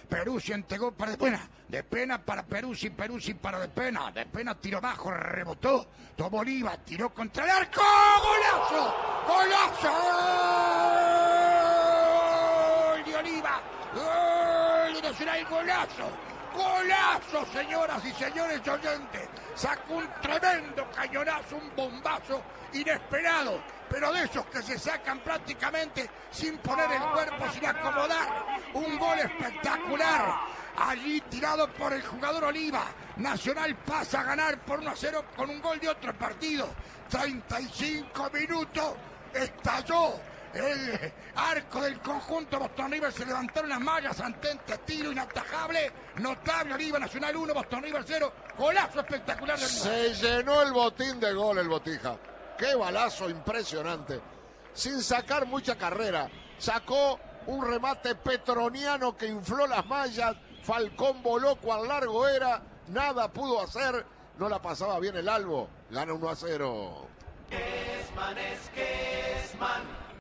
Peruzzi entregó para de pena para Peruzzi para de pena tiró bajo, rebotó, tomó Oliva, tiró contra el arco, ¡golazo! ¡Golazo! ¡Gol de Oliva! ¡Gol de Nacional! ¡Golazo! ¡Golazo, señoras y señores oyentes! Sacó un tremendo cañonazo, un bombazo inesperado, pero de esos que se sacan prácticamente sin poner el cuerpo, sin acomodar. Un gol espectacular, allí tirado por el jugador Oliva. Nacional pasa a ganar por 1-0 con un gol de otro partido. 35 minutos, estalló el arco del conjunto Boston River, se levantaron las mallas ante este tiro inatajable, notable. Oliva, Nacional 1, Boston River 0, golazo espectacular de Oliva. Se llenó el botín de gol el Botija. Qué balazo impresionante, sin sacar mucha carrera, sacó un remate petroniano que infló las mallas. Falcón voló cuán largo era, nada pudo hacer, no la pasaba bien el Albo, gana 1-0. Kesman es Kesman.